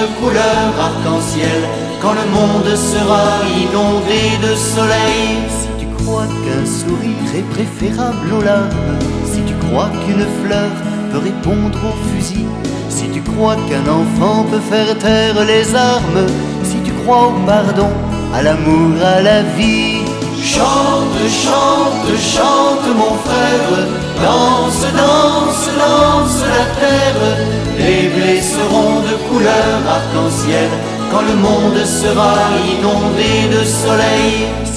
de couleur arc-en-ciel, quand le monde sera inondé de soleil. Si tu crois qu'un sourire est préférable aux larmes, si tu crois qu'une fleur peut répondre au fusil, si tu crois qu'un enfant peut faire taire les armes, si tu crois au pardon, à l'amour, à la vie, chante, chante, chante mon frère, danse, danse, danse la terre. Les blés seront de couleur arc-en-ciel, quand le monde sera inondé de soleil.